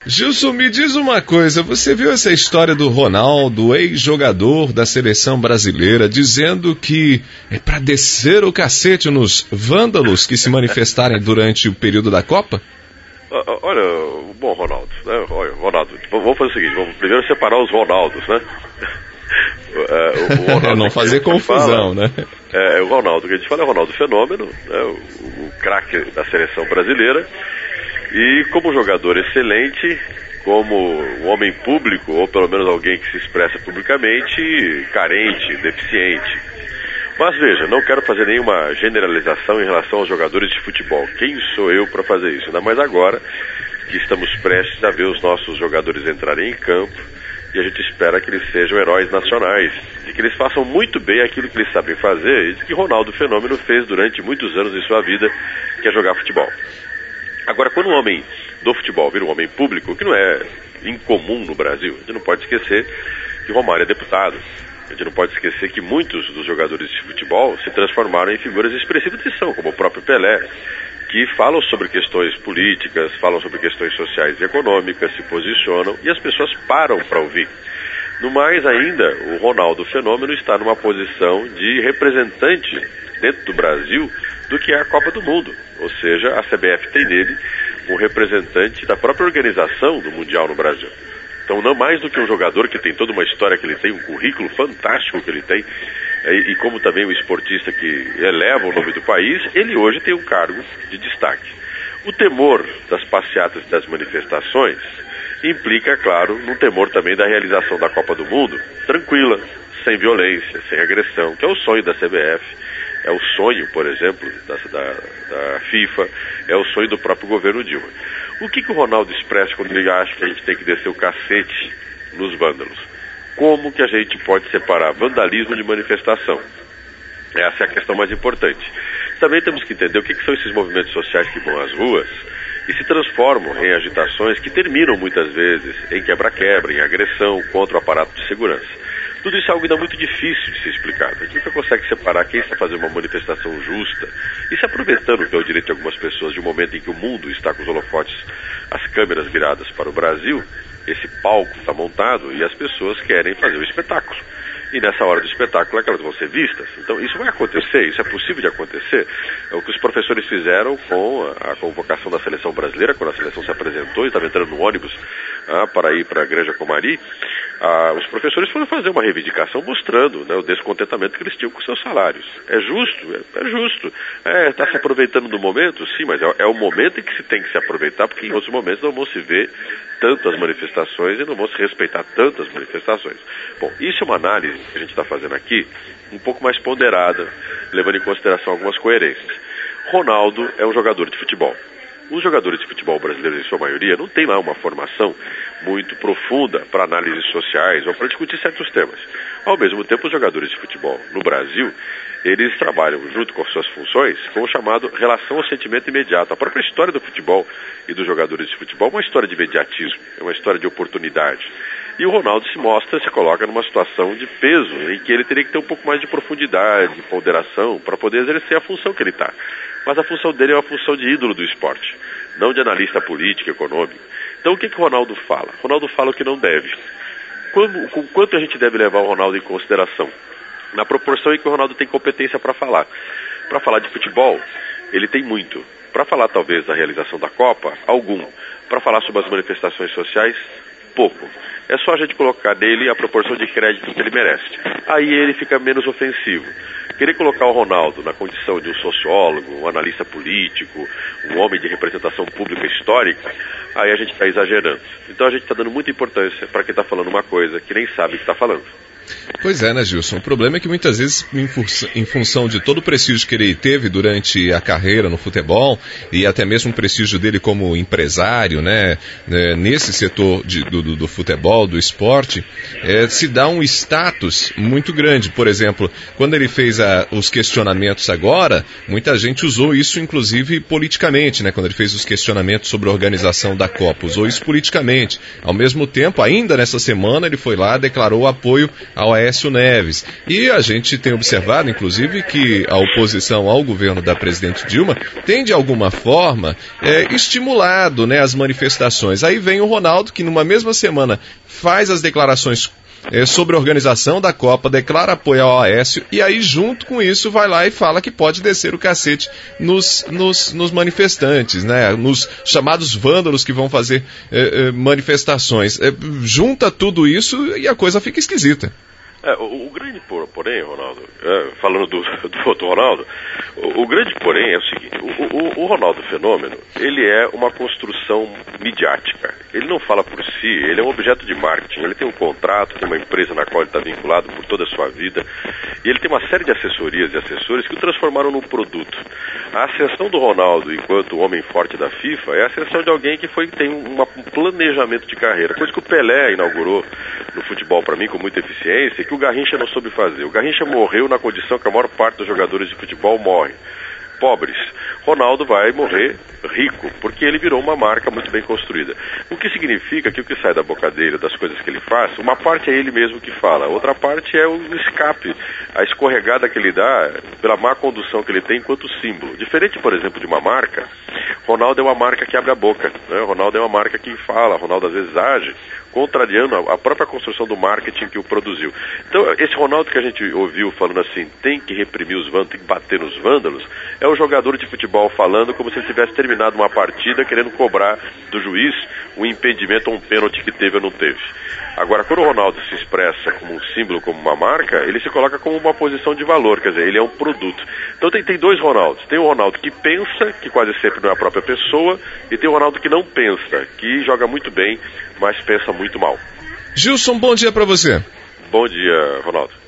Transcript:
Gilson, me diz uma coisa, você viu essa história do Ronaldo, ex-jogador da seleção brasileira, dizendo que é para descer o cacete nos vândalos que se manifestarem durante o período da Copa? Olha, bom, Ronaldo, né? Olha, Ronaldo, vamos fazer o seguinte, vamos primeiro separar os Ronaldos, né? O Ronaldo não fazer confusão, né? O Ronaldo que a gente fala é o Ronaldo Fenômeno, né? O craque da seleção brasileira. E como jogador excelente, como um homem público, ou pelo menos alguém que se expressa publicamente, carente, deficiente. Mas veja, não quero fazer nenhuma generalização em relação aos jogadores de futebol. Quem sou eu para fazer isso? Ainda mais agora que estamos prestes a ver os nossos jogadores entrarem em campo e a gente espera que eles sejam heróis nacionais e que eles façam muito bem aquilo que eles sabem fazer e que Ronaldo Fenômeno fez durante muitos anos de sua vida, que é jogar futebol. Agora, quando um homem do futebol vira um homem público, que não é incomum no Brasil, a gente não pode esquecer que Romário é deputado. A gente não pode esquecer que muitos dos jogadores de futebol se transformaram em figuras expressivas de são, como o próprio Pelé, que falam sobre questões políticas, falam sobre questões sociais e econômicas, se posicionam e as pessoas param para ouvir. No mais ainda, o Ronaldo Fenômeno está numa posição de representante dentro do Brasil do que é a Copa do Mundo. Ou seja, a CBF tem nele um representante da própria organização do Mundial no Brasil. Então, não mais do que um jogador que tem toda uma história que ele tem, um currículo fantástico que ele tem, e como também um esportista que eleva o nome do país, ele hoje tem um cargo de destaque. O temor das passeatas e das manifestações implica, claro, num temor também da realização da Copa do Mundo, tranquila, sem violência, sem agressão, que é o sonho da CBF, é o sonho, por exemplo, da FIFA, é o sonho do próprio governo Dilma. O que o Ronaldo expressa quando ele acha que a gente tem que descer o cacete nos vândalos? Como que a gente pode separar vandalismo de manifestação? Essa é a questão mais importante. Também temos que entender o que são esses movimentos sociais que vão às ruas e se transformam em agitações que terminam muitas vezes em quebra-quebra, em agressão contra o aparato de segurança. Tudo isso é algo ainda muito difícil de ser explicado. A gente nunca consegue separar quem está fazendo uma manifestação justa e se aproveitando que é o direito de algumas pessoas de um momento em que o mundo está com os holofotes, as câmeras viradas para o Brasil, esse palco está montado e as pessoas querem fazer o espetáculo. E nessa hora do espetáculo é que elas vão ser vistas. Então isso vai acontecer, isso é possível de acontecer. É o que os professores fizeram com a convocação da seleção brasileira, quando a seleção se apresentou e estava entrando no ônibus para ir para a Granja Comari. Os professores foram fazer uma reivindicação mostrando, né, o descontentamento que eles tinham com seus salários. É justo, é justo. Está se aproveitando do momento? Sim, mas é o momento em que se tem que se aproveitar, porque em outros momentos não vão se ver tantas manifestações e não vão se respeitar tantas manifestações. Bom, isso é uma análise que a gente está fazendo aqui um pouco mais ponderada, levando em consideração algumas coerências. Ronaldo é um jogador de futebol. Os jogadores de futebol brasileiros, em sua maioria, não têm lá uma formação muito profunda para análises sociais ou para discutir certos temas. Ao mesmo tempo, os jogadores de futebol no Brasil, eles trabalham junto com as suas funções com o chamado relação ao sentimento imediato. A própria história do futebol e dos jogadores de futebol é uma história de imediatismo, é uma história de oportunidade. E o Ronaldo se coloca numa situação de peso, em que ele teria que ter um pouco mais de profundidade, de ponderação, para poder exercer a função que ele está. Mas a função dele é uma função de ídolo do esporte, não de analista político, econômico. Então o que o Ronaldo fala? O Ronaldo fala o que não deve. Com quanto a gente deve levar o Ronaldo em consideração? Na proporção em que o Ronaldo tem competência para falar. Para falar de futebol, ele tem muito. Para falar talvez da realização da Copa, algum. Para falar sobre as manifestações sociais, pouco. É só a gente colocar nele a proporção de crédito que ele merece. Aí ele fica menos ofensivo. Querer colocar o Ronaldo na condição de um sociólogo, um analista político, um homem de representação pública histórica, aí a gente está exagerando. Então a gente está dando muita importância para quem está falando uma coisa que nem sabe o que está falando. Pois é, né, Gilson? O problema é que muitas vezes, em função de todo o prestígio que ele teve durante a carreira no futebol, e até mesmo o prestígio dele como empresário, né, nesse setor do futebol, do esporte, se dá um status muito grande. Por exemplo, quando ele fez os questionamentos agora, muita gente usou isso, inclusive, politicamente, né, quando ele fez os questionamentos sobre a organização da Copa, usou isso politicamente. Ao mesmo tempo, ainda nessa semana, ele foi lá, declarou apoio ao Aécio Neves. E a gente tem observado, inclusive, que a oposição ao governo da presidente Dilma tem, de alguma forma, estimulado, né, as manifestações. Aí vem o Ronaldo, que numa mesma semana faz as declarações sobre a organização da Copa, declara apoio ao Aécio, e aí junto com isso vai lá e fala que pode descer o cacete nos manifestantes, né? Nos chamados vândalos que vão fazer manifestações. Junta tudo isso e a coisa fica esquisita. O grande porém, Ronaldo, falando do outro Ronaldo, o grande porém é o seguinte, o Ronaldo Fenômeno, ele é uma construção midiática, ele não fala por si, ele é um objeto de marketing, ele tem um contrato, tem uma empresa na qual ele está vinculado por toda a sua vida, e ele tem uma série de assessorias e assessores que o transformaram num produto. A ascensão do Ronaldo enquanto homem forte da FIFA é a ascensão de alguém que tem um planejamento de carreira, coisa que o Pelé inaugurou no futebol para mim com muita eficiência, e que o Garrincha não soube fazer. O Garrincha morreu na condição que a maior parte dos jogadores de futebol morrem, pobres. Ronaldo vai morrer rico, porque ele virou uma marca muito bem construída. O que significa que o que sai da boca dele, das coisas que ele faz, uma parte é ele mesmo que fala, outra parte é o escape, a escorregada que ele dá pela má condução que ele tem enquanto símbolo. Diferente, por exemplo, de uma marca, Ronaldo é uma marca que abre a boca, né? Ronaldo é uma marca que fala, Ronaldo às vezes age, contrariando a própria construção do marketing que o produziu. Então, esse Ronaldo que a gente ouviu falando assim, tem que reprimir os vândalos, tem que bater nos vândalos, é o jogador de futebol falando como se ele tivesse terminado uma partida querendo cobrar do juiz um impedimento ou um pênalti que teve ou não teve. Agora, quando o Ronaldo se expressa como um símbolo, como uma marca, ele se coloca como uma posição de valor, quer dizer, ele é um produto. Então tem dois Ronaldos. Tem o Ronaldo que pensa, que quase sempre não é a própria pessoa, e tem o Ronaldo que não pensa, que joga muito bem, mas pensa muito mal. Gilson, bom dia para você. Bom dia, Ronaldo.